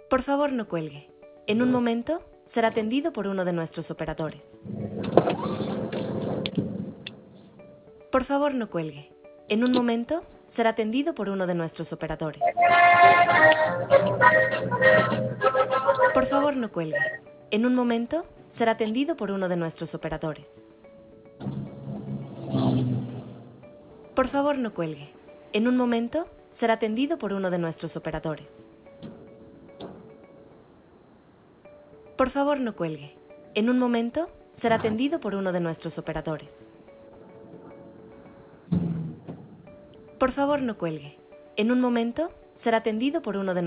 Por favor, no cuelgue. En un momento será atendido por uno de nuestros operadores. Por favor, no cuelgue. En un momento será atendido por uno de nuestros operadores. Por favor, no cuelgue. En un momento será atendido por uno de nuestros operadores. Por favor, no cuelgue. En un momento será atendido por uno de nuestros operadores. Por favor, no cuelgue. En un momento será atendido por uno de nuestros operadores. Por favor, no cuelgue. En un momento será atendido por uno de nuestros